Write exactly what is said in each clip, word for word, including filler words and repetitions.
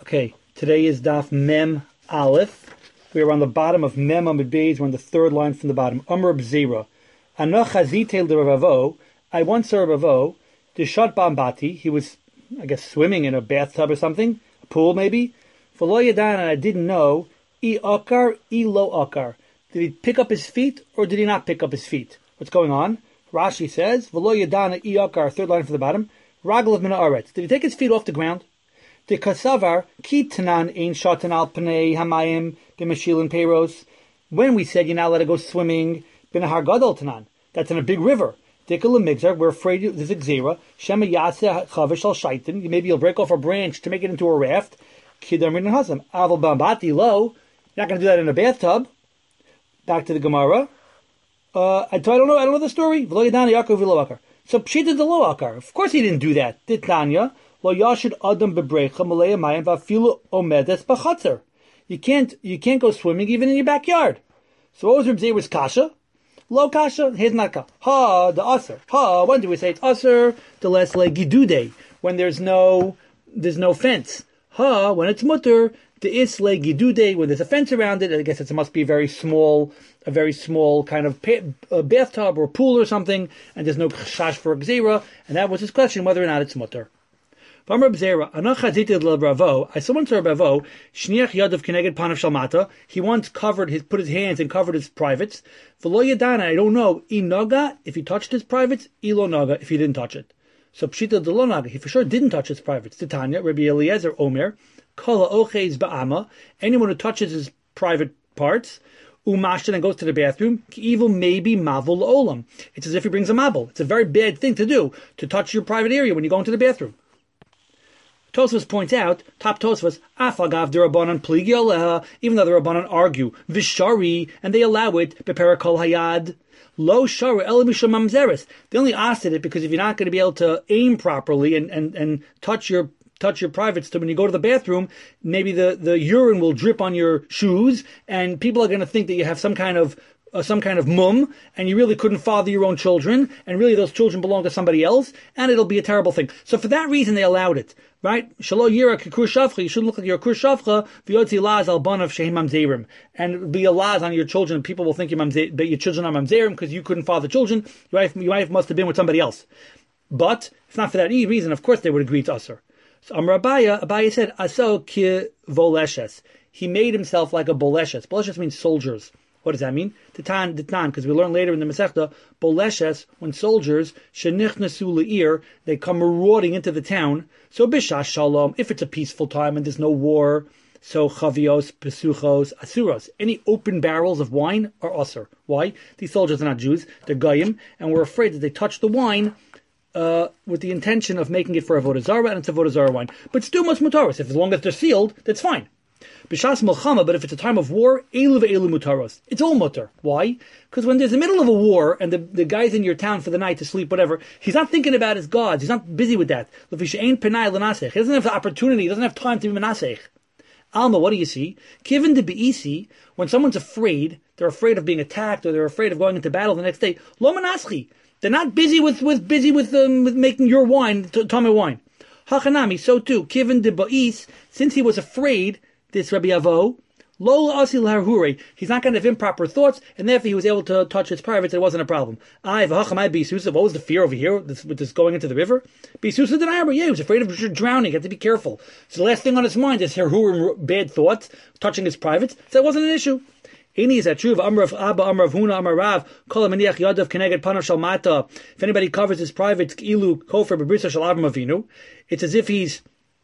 Okay, today is Daf Mem Aleph. We are on the bottom of Mem Amid Beis. We're on the third line from the bottom. Amr B'Zera. Anoch Hazitel de Ravo. I once saw Ravo. Dishat Bambati. He was, I guess, swimming in a bathtub or something, a pool maybe. V'lo yadan, and I didn't know. I akar, I lo akar. Did he pick up his feet or did he not pick up his feet? What's going on? Rashi says, V'lo yadan, I akar. Third line from the bottom. Raglav min haaretz. Did he take his feet off the ground? De kasavar ki tanan ein shatan al pnei hamayim b'meshilin peiros. When we said you're not allowed to go swimming, b'nahar gadol tanan. That's in a big river. Dikal lemigzar. We're afraid there's a gzera. Shema yaseh chavish al shaitin. Maybe you'll break off a branch to make it into a raft. Kidamrin and hasam. Aval bambati lo. You're not going to do that in a bathtub. Back to the Gemara. Uh, I don't know. I don't know the story. V'lo yadani Yaakov v'lo akar. So pshita de lo akar. Of course he didn't do that. Titanya. Lo yashid adam bebrecha malaya mayim vafilu omedes b'chatzer. You can't you can't go swimming even in your backyard. So what was Reb Zera's kasha? Lo kasha. Here's not kasha. Ha the aser. Ha. When do we say it's aser? The less like gidude. When there's no there's no fence. Ha. When it's mutter. The is like gidude. When there's a fence around it. I guess it must be a very small a very small kind of pa- a bathtub or pool or something. And there's no chash for gzera. And that was his question whether or not it's mutter. I saw one to Ravo, Shniach Yadav Keneged Panav Shalmata. He once covered his, put his hands and covered his privates. V'lo yadana, I don't know, I naga, if he touched his privates, ilo naga, if he didn't touch it. So Pshita de lo naga, he for sure didn't touch his privates. Titania, Rabbi Eliezer Omer, Kala Oches Ba'ama, anyone who touches his private parts, Umashtan and goes to the bathroom, evil maybe mavul olam. It's as if he brings a mabul. It's a very bad thing to do, to touch your private area when you go into the bathroom. Tosfos points out, top Tosfos, Afagav the Rabbanan pligi aleha, even though the Rabbanan argue, Vishari, and they allow it, Beperakol Hayad, Lo Shari, Elamisham Mamzeris. They only asked it because if you're not going to be able to aim properly and, and, and touch your touch your privates, so when you go to the bathroom, maybe the, the urine will drip on your shoes, and people are going to think that you have some kind of Uh, some kind of mum, and you really couldn't father your own children, and really those children belong to somebody else, and it'll be a terrible thing. So for that reason, they allowed it, right? Shalo yira kikur shafcha, you shouldn't look like you're a kur shafcha, v'yotzi laz al banav shehim mamzerim, and it'll be a laz on your children. People will think you're mamze- that your children are mamzerim because you couldn't father children. Your wife, your wife must have been with somebody else. But if not for that reason, of course they would agree to usher. So Amar Abaya, Abaya said, aso ki voleshes. He made himself like a boleshes. Boleshes means soldiers. What does that mean? Titan, titan, because we learn later in the Masechta, boleshes, when soldiers, shenichnasu le'ir, they come marauding into the town. So bishash shalom, if it's a peaceful time and there's no war, so chavios, pesuchos, asuros, any open barrels of wine are usur. Why? These soldiers are not Jews, they're goyim, and we're afraid that they touch the wine uh, with the intention of making it for avodah zarah, and it's avodah zarah wine. But still much mutaris. If as long as they're sealed, that's fine. B'shas Milchama, but if it's a time of war, elu ve'elu mutaros. It's all mutar. Why? Because when there's the middle of a war and the, the guy's in your town for the night to sleep, whatever, he's not thinking about his gods. He's not busy with that. He doesn't have the opportunity. He doesn't have time to be menasech. Alma, what do you see? Given the be'isi, when someone's afraid, they're afraid of being attacked or they're afraid of going into battle the next day. Lo menaschi. They're not busy with, with busy with um, with making your wine, Tomei wine. Hachanami, so too. Given the be'is, since he was afraid, this Rabbi Avo, lo asil harhure, he's not going to have improper thoughts, and therefore he was able to touch his privates. It wasn't a problem. I v'hachamai bisusa. What was the fear over here this, with this going into the river? Bisusa denayra. Yeah, he was afraid of drowning. He had to be careful. So the last thing on his mind is harhure, bad thoughts, touching his privates. So that wasn't an issue. Any is that true? Amrav Abba, Amrav Huna, Amarav, Kol Amaniach Yadav Keneged Panav Shalmata. If anybody covers his privates, ilu kofer bebrisa shel Avram Avinu, it's as if he's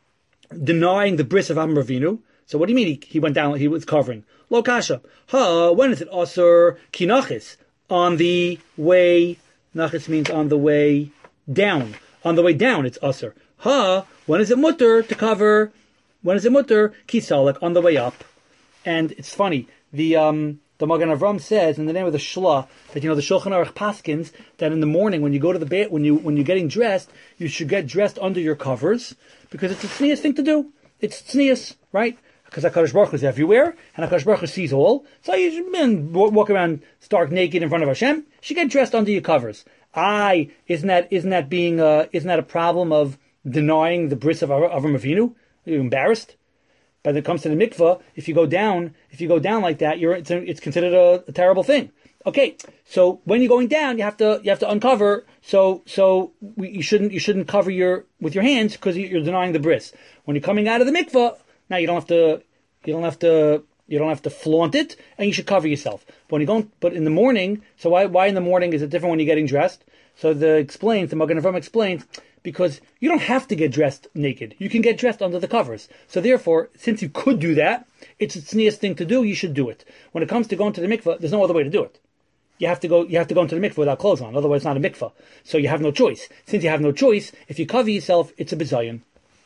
denying the bris of Avram Avinu. So what do you mean he, he went down, he was covering? Lo kasha. Ha, when is it asur kinachis? On the way, nachis means on the way down. On the way down it's asur. Ha, when is it mutter to cover? When is it mutter? Kisalek, on the way up. And it's funny, the um the Magen Avram says in the name of the Shla that, you know, the Shulchan Aruch paskins that in the morning when you go to the bed, when you when you're getting dressed, you should get dressed under your covers because it's a tznius thing to do. It's tznius, right? Because HaKadosh Baruch Hu is everywhere, and HaKadosh Baruch Hu sees all. So you should walk around stark naked in front of Hashem. You should get dressed under your covers. Aye, isn't that isn't that being uh, isn't that a problem of denying the bris of Avram Avinu? Are you embarrassed? But when it comes to the mikvah, if you go down, if you go down like that, you're it's, a, it's considered a, a terrible thing. Okay, so when you're going down, you have to you have to uncover. So so we, you shouldn't you shouldn't cover your with your hands because you're denying the bris. When you're coming out of the mikvah, now you don't have to you don't have to you don't have to flaunt it, and you should cover yourself. But when you go, but in the morning, so why why in the morning is it different when you're getting dressed? So the explains the Magen Avraham explains because you don't have to get dressed naked. You can get dressed under the covers. So therefore, since you could do that, it's the tznius thing to do. You should do it. When it comes to going to the mikvah, there's no other way to do it. You have to go. You have to go into the mikvah without clothes on. Otherwise, it's not a mikvah. So you have no choice. Since you have no choice, if you cover yourself, it's a bizayon.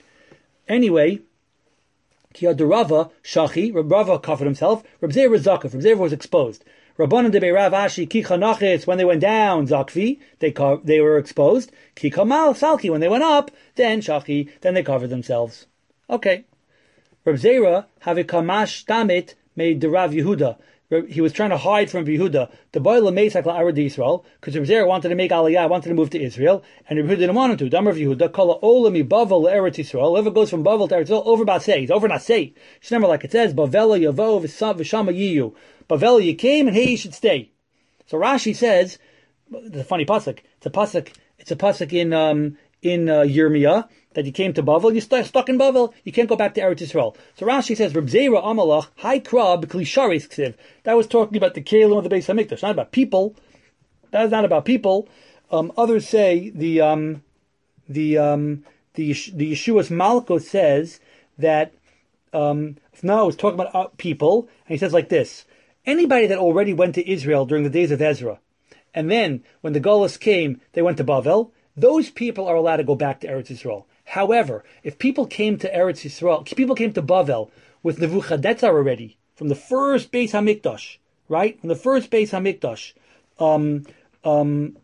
Anyway, Kiyad Rava Shachi, Reb Rava covered himself. Reb Zeir was zakaf. Reb Zeir was exposed. Rabbanan de Beirav Ashi Kicha Nachitz, when they went down Zakvi, they co- they were exposed. Kicha Mal Salki, when they went up, then Shachi, then they covered themselves. Okay. Reb Zeira have a Kamash Tamit made the Rav Yehuda. He was trying to hide from Yehuda. The boy Lameisak La'arad Yisrael, because Reb Zeira wanted to make Aliyah, wanted to move to Israel, and Reb Yehuda didn't want him to. Dam Rav Yehuda, Kala Olami Bavel Eretz Yisrael, whoever goes from Bavel to Eretz Yisrael, over Basei, it's over Nasei. It's never like it says, Bavela Yavo V'Shama Yiyu. Bavel, you came, and hey, you should stay. So Rashi says, it's a funny pasuk. It's a pasuk. It's a pasuk in um, in uh, Yirmiyah that you came to Bavel. You're st- stuck in Bavel. You can't go back to Eretz Yisrael. So Rashi says, Reb Zeira Amalach Hai Krab Klisharis Ksiv. That was talking about the Kelim of the Beis Hamikdash, not about people. That is not about people. Um, others say the um, the um, the the Yeshua's Malko says that um, no, it's talking about uh, people, and he says like this. Anybody that already went to Israel during the days of Ezra, and then when the Golus came, they went to Bavel, those people are allowed to go back to Eretz Yisrael. However, if people came to Eretz Yisrael, people came to Bavel with Nebuchadnezzar already, from the first Beis HaMikdash, right? From the first Beis HaMikdash, um, um,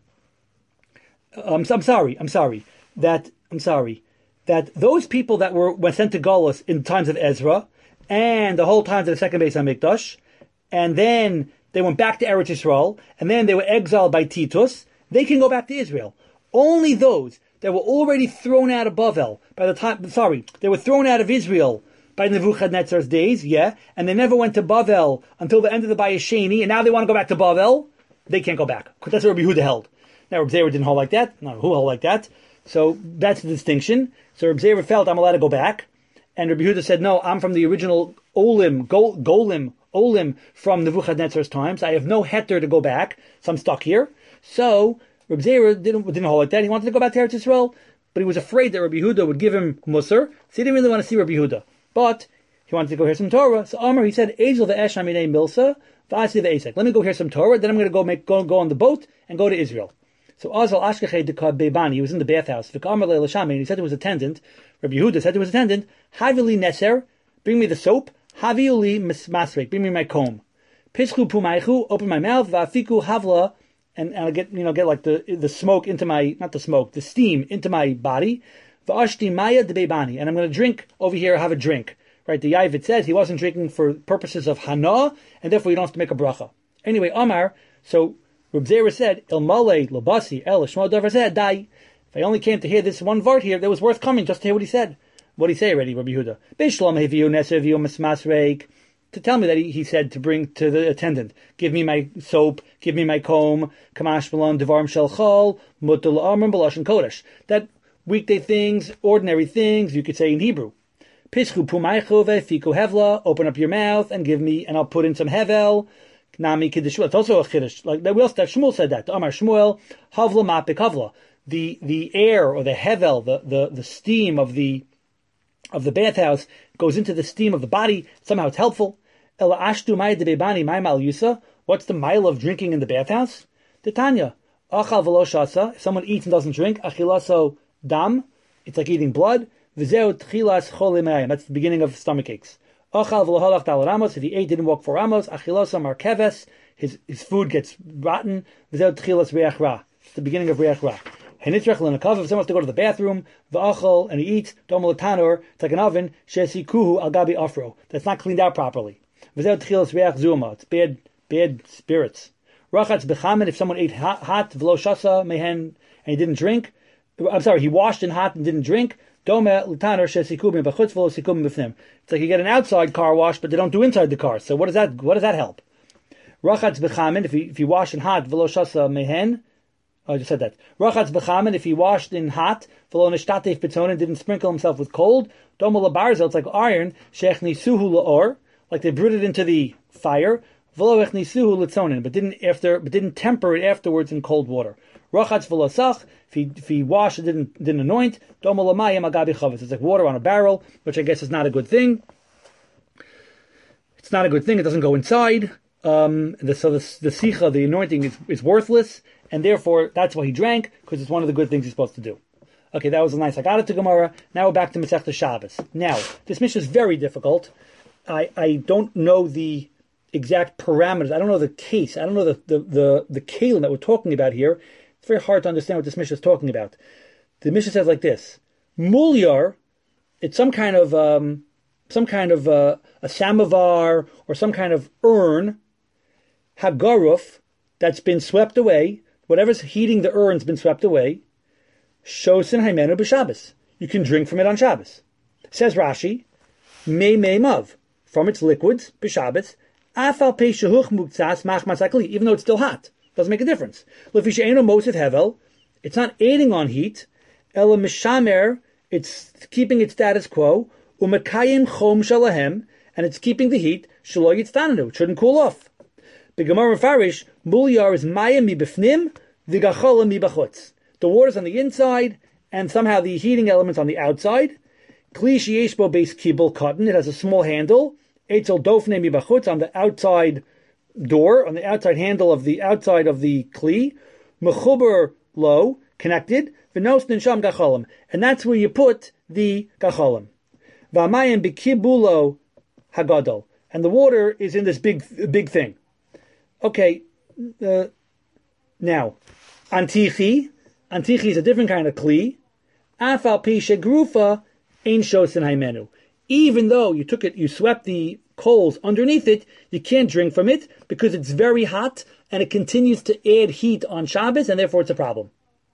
um, I'm sorry, I'm sorry, that, I'm sorry, that those people that were, were sent to Golus in times of Ezra, and the whole times of the second Beis HaMikdash, and then they went back to Eretz Yisrael, and then they were exiled by Titus, they can go back to Israel. Only those that were already thrown out of Bavel by the time, sorry, they were thrown out of Israel by Nebuchadnezzar's days, yeah, and they never went to Bavel until the end of the Bayesheni, and now they want to go back to Bavel, they can't go back. Because that's what Rabbi Yehuda held. Now, Rabbi Zeira didn't hold like that. No, who held like that? So that's the distinction. So Rabbi Zeira felt, I'm allowed to go back. And Rabbi Yehuda said, no, I'm from the original Olim, Gol, Golim, Olim from Nebuchadnezzar's times. I have no heter to go back, so I'm stuck here. So Rabbi Zeira didn't, didn't hold like that. He wanted to go back to Eretz Yisrael, but he was afraid that Rabbi Yehuda would give him Musar, so he didn't really want to see Rabbi Yehuda. But he wanted to go hear some Torah. So Amar, he said, Ezel ve'esh aminei milsa, v'asi ve'esek. Let me go hear some Torah, then I'm going to go make go, go on the boat and go to Israel. So Azal Ashkechei dekad Bebani, he was in the bathhouse. V'kamar le'lashami, and he said to his attendant, Rabbi Yehuda said to his attendant, Havili neser, bring me the soap, Haviuli masrek, bring me my comb. Pischu pumaychu, open my mouth, va'afiku havla, and, and I get, you know, get like the the smoke into my, not the smoke, the steam into my body. V'ashti maya de Bebani, and I'm going to drink over here, have a drink. Right, the Yavit says he wasn't drinking for purposes of hana, and therefore you don't have to make a bracha. Anyway, Amar, so Reb Zeira said, Il male labasi el shmo davar zeh dai. If I only came to hear this one vart here, that was worth coming just to hear what he said. What did he say already, Rabbi Yehuda? Bishlam heviu neser viu masmasreik. To tell me that he, he said to bring to the attendant, give me my soap, give me my comb, kamash malon devarim shel chol, mutal amrim b'lashon kodesh. That weekday things, ordinary things, you could say in Hebrew. Pischu pumaychu ve'fiku hevla, open up your mouth and give me, and I'll put in some hevel. Nami kiddushu. It's also a chiddush. Like that, we also that Shmuel said that. Amar Shmuel havla mapik havla. The the air or the hevel, the, the, the steam of the of the bathhouse goes into the steam of the body. Somehow it's helpful. Ela ashtu may de bebani may mal yusa. What's the mile of drinking in the bathhouse? Titania. Achal v'lo shasa. If someone eats and doesn't drink, achilaso dam. It's like eating blood. V'zeu tchilas chole mayim. That's the beginning of stomach aches. Achal v'lo halach dal ramos. If he ate, didn't walk four ramos. Achilaso markeves. His his food gets rotten. V'zeu tchilas reach ra. It's the beginning of reach ra. If someone has to go to the bathroom, v'achal, and he eats, domel tanor, it's like an oven, shesikuhu al gabi afro. That's not cleaned out properly. V'zeu tchilas reach zuma. It's bad, bad spirits. Rachatz bechamen, if someone ate hot, hot v'lo shasa mehen, and he didn't drink, I'm sorry, he washed in hot and didn't drink, Dome l'taner shesikubim b'chutz v'lo sikubim b'fnim. It's like you get an outside car wash, but they don't do inside the car. So what does that what does that help? Rachatz b'chamin, if you if you wash in hot, v'lo shasa mehen. Oh, I just said that. Rachatz b'chamin, if he washed in hot, v'lo nishtatef b'tzonin, didn't sprinkle himself with cold. Dome l'barzel, it's like iron. Shech nisuhu la'or, like they brewed it into the fire. V'lo ech nisuhu l'tzonin, but didn't after but didn't temper it afterwards in cold water. Rachatz v'lasach, if he if he washed it didn't didn't anoint. Dome l'mayim agabi chavetz, it's like water on a barrel, which I guess is not a good thing. It's not a good thing. It doesn't go inside. Um, the, so the, the sicha, the anointing, is, is worthless, and therefore that's why he drank, because it's one of the good things he's supposed to do. Okay, that was a nice Haggadah to Gemara. Now we're back to Masechta Shabbos. Now, this Mishnah is very difficult. I, I don't know the exact parameters. I don't know the case. I don't know the the the, the kalim that we're talking about here. It's very hard to understand what this Mishnah is talking about. The Mishnah says like this: Mulyar, it's some kind of um, some kind of uh, a samovar or some kind of urn. Hagaruf, that's been swept away, whatever's heating the urn's been swept away, shosin haimenu b'Shabbos. You can drink from it on Shabbos. Says Rashi, mei mei mav, from its liquids, b'Shabbos, afal pei shehuch muktzas mach masakli, even though it's still hot. Doesn't make a difference. Lefi she'enu mosid hevel, it's not aiding on heat, ela mishamer, it's keeping its status quo, umekayim chom shalahem, and it's keeping the heat, shelo yitztanenu, it shouldn't cool off. The Gemara Farish, Mulyar is Mayim mi b'fnim, v'gachola mi b'chutz. The water's on the inside, and somehow the heating element's on the outside. Kli sheyeshbo beis kibul cotton, it has a small handle. Eitzel dofne mi b'chutz, on the outside door, on the outside handle of the outside of the kli. Mechuber lo, connected. V'nos ninsham gacholim, and that's where you put the gacholim. V'amayim b'kibulo hagadol, and the water is in this big, big thing. Okay, uh, now, antichi, antichi is a different kind of kli. Afal pi shegrufa ein shosin haimenu. Even though you took it, you swept the coals underneath it, you can't drink from it because it's very hot and it continues to add heat on Shabbos, and therefore it's a problem.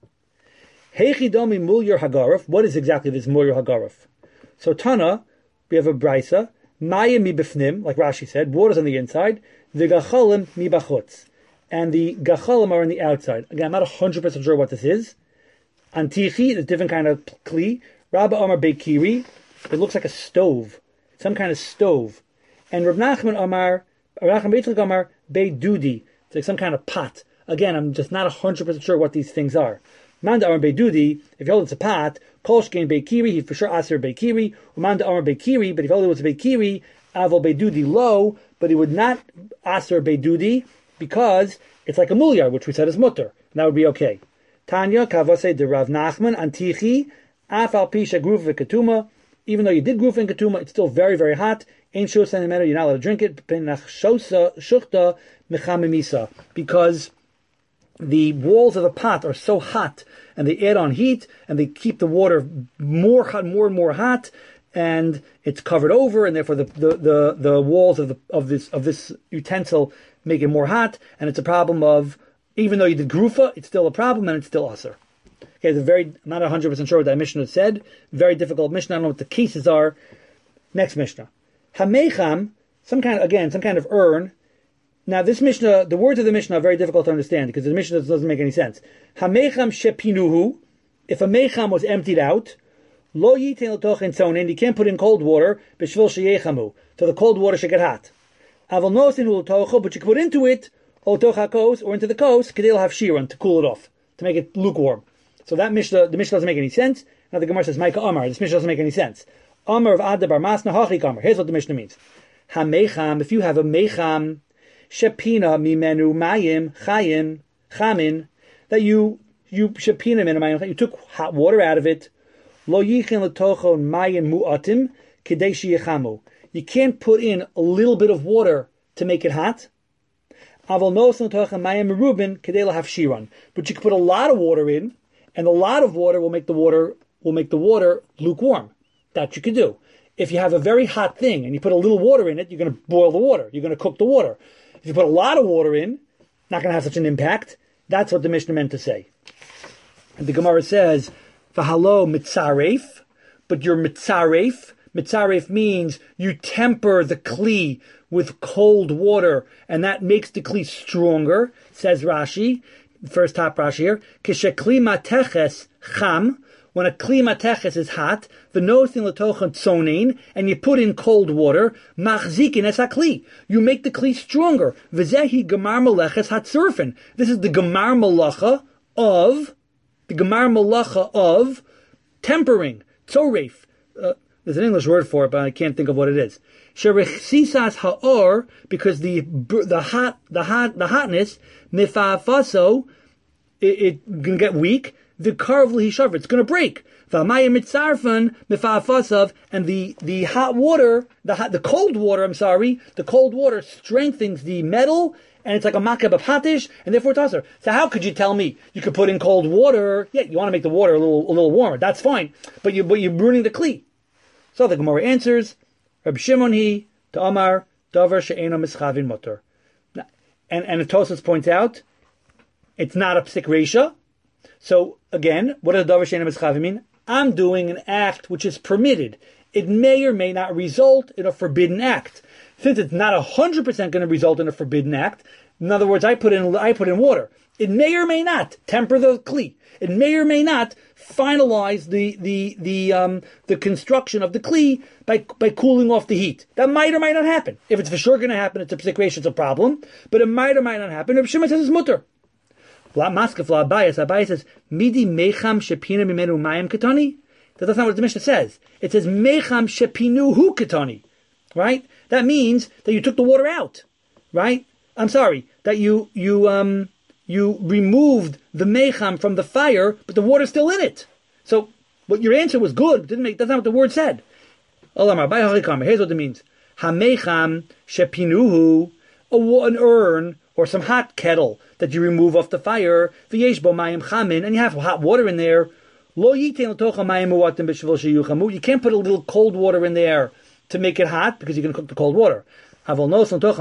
Heichidomi mulyar hagaruf. What is exactly this mulyar hagaruf? So Tana, we have a brisa. Maya mi b'fnim, like Rashi said, water's on the inside. The gacholim mi b'chutz, and the gacholim are on the outside. Again, I'm not one hundred percent sure what this is. Antichi is a different kind of kli. Rabba Amar Beikiri, it looks like a stove, some kind of stove. And Rav Nachman Amar, Rav Nachman Beitzlik Amar Beidudi, it's like some kind of pot. Again, I'm just not one hundred percent sure what these things are. Manda Amar Beidudi, if you hold it's a pot, Kolshkein Beikiri, he'd for sure Aser Beikiri. Manda Amar Beikiri, but if you hold it was a Beikiri, Aval Beidudi lo, but he would not Aser Beidudi because it's like a mulyar, which we said is mutter, and that would be okay. Tanya Kavase de Rav Nachman Antichi Afal Pisha Gruf Ketuma. Even though you did gruf in ketuma, it's still very, very hot. Ain't shus centimeter, you're not allowed to drink it. Because the walls of the pot are so hot, and they add on heat, and they keep the water more hot, more and more hot, and it's covered over, and therefore the, the, the, the walls of the of this of this utensil make it more hot, and it's a problem of, even though you did grufa, it's still a problem, and it's still aser. Okay, the very, I'm not one hundred percent sure what that Mishnah said. Very difficult Mishnah. I don't know what the cases are. Next Mishnah. Hamecham, some kind of, again, some kind of urn. Now this Mishnah, the words of the Mishnah are very difficult to understand because the Mishnah doesn't make any sense. Hamecham shepinuhu, if a mecham was emptied out, lo yitin l'tochen tzonin, you can't put in cold water, b'shvil sheyechamu, so the cold water should get hot. Aval nosin l'tocho, but you can put into it, o tocha kos, or into the kos, kedei have shiran, to cool it off, to make it lukewarm. So that Mishnah, the Mishnah doesn't make any sense. Now the Gemara says, Maika Amar, this Mishnah doesn't make any sense. Amar of Adabar Masna Hachik Amar. Here's what the Mishnah means. Ha-mecham, if you have a mecham, shepina mimenu mayim chayim chamin, that you, you shepina mimenu mayim, you took hot water out of it, lo yichin l'tocho mayim mu'atim, kedei sheyechamu. You can't put in a little bit of water to make it hot. Aval nos l'tocho mayim merubin, kedei lahafshiran. But you can put a lot of water in, and a lot of water will make the water will make the water lukewarm. That you can do. If you have a very hot thing and you put a little water in it, you're going to boil the water. You're going to cook the water. If you put a lot of water in, not going to have such an impact. That's what the Mishnah meant to say. And the Gemara says, "V'halo mitzaref," but you're mitzaref. Mitzaref means you temper the kli with cold water, and that makes the kli stronger, says Rashi. First top Rashi here. Kishekli mateches cham, when a kli mateches is hot, v'nosin l'tochen tzonin, and you put in cold water, machzikin es hakli. You make the kli stronger. V'zehi gemar meleches hatzurfen. This is the gemar melacha of, the gemar melacha of tempering, tzoref. Uh, there's an English word for it, but I can't think of what it is. Sherechsisas ha'or, because the the hot the hot the hotness mifafaso, it, it can get weak. The karvli hishav, it's going to break. V'amayim mitzarfan mifafasav, and the the hot water, the hot, the cold water. I'm sorry, the cold water strengthens the metal, and it's like a makab of hatish, and therefore it's aser. So how could you tell me you could put in cold water? Yeah, you want to make the water a little a little warmer. That's fine, but you but you're ruining the kli. So the Gemara answers, Reb Shimon he to Amar davar she'eno mischavin mutter, and and the Tosfos points out it's not a psik reisha. So again, what does davar she'eno mischavin mean? I'm doing an act which is permitted. It may or may not result in a forbidden act. Since it's not a hundred percent going to result in a forbidden act, in other words, I put in I put in water. It may or may not temper the kli. It may or may not finalize the the the um the construction of the kli by by cooling off the heat. That might or might not happen. If it's for sure going to happen, it's a psik, it's a problem. But it might or might not happen. Reb Shimon says it's mutter. Maskefla Abayas. Abayas says midi mecham shepina mimenu mayim katani. That's not what the Mishnah says. It says mecham shepinu hu katani. Right? That means that you took the water out. Right? I'm sorry. That you you um. You removed the mecham from the fire, but the water's still in it. So, what your answer was good. Didn't make. That's not what the word said. Here's what it means: hamecham shepinuhu, an urn or some hot kettle that you remove off the fire. V'yesh bo mayim chamin, and you have hot water in there. Lo yiten l'tocha mayim muatim b'shvil sheyuchamu. You can't put a little cold water in there to make it hot because you're going to cook the cold water. But you could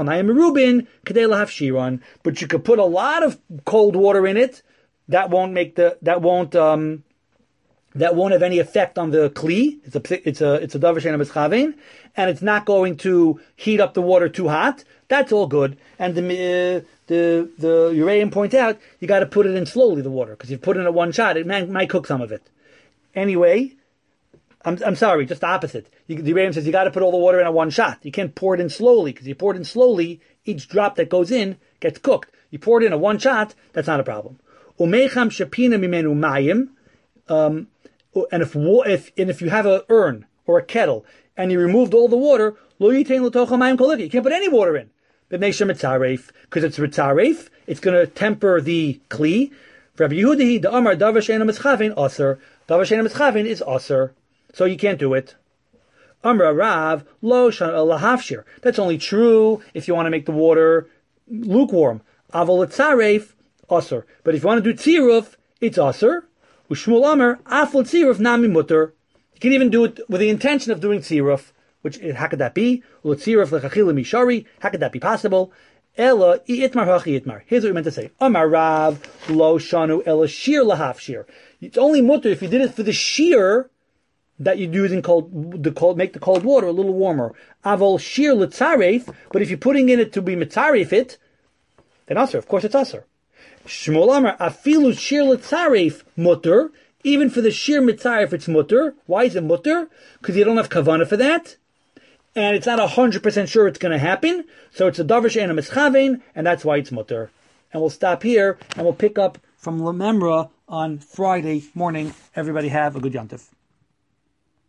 put a lot of cold water in it. That won't make the that won't um that won't have any effect on the kli. It's a it's a it's a davar she'eno mischavin, and it's not going to heat up the water too hot. That's all good. And the uh, the the Uraim point out you got to put it in slowly, the water, because if you put it in at one shot, it might, might cook some of it. Anyway. I'm I'm sorry, just the opposite. You, the Rebbe says you got to put all the water in at one shot. You can't pour it in slowly, because you pour it in slowly, each drop that goes in gets cooked. You pour it in at one shot, that's not a problem. Umecham shepina mimenu mayim, um, and if if and if you have an urn or a kettle and you removed all the water, lo yitein l'tocha mayim kol you can't put any water in. B'mei mitzaref, because it's mitzaref, it's going to temper the kli. For Rabbi Yehuda, the Amar davar she'eno mischavin aser. Davar she'eno mischavin is aser. So you can't do it. Amra Rav, lo shan lahafshir. That's only true if you want to make the water lukewarm. Avol etzaref, aser. But if you want to do tziruf, it's aser. Ushmul Amar, afol tziruf nami mutter. You can even do it with the intention of doing tziruf. Which, how could that be? Uletziruf lechachila mishari. How could that be possible? Ella itmar hachi itmar. Here's what we meant to say. Amar Rav, lo shanu ella shir lahafshir. It's only mutter if you did it for the shear that you're using cold, the cold, make the cold water a little warmer. Avol shir l'tzaref, but if you're putting in it to be mitzaref it, then aser. Of course it's aser. Shmuel Amar, afilu shir l'tzaref mutter, even for the shir mitzaref it's mutter. Why is it mutter? Because you don't have kavanah for that, and it's not a hundred percent sure it's going to happen. So it's a davar she'eno mischavein, and that's why it's mutter. And we'll stop here, and we'll pick up from Lamemra on Friday morning. Everybody have a good yontif.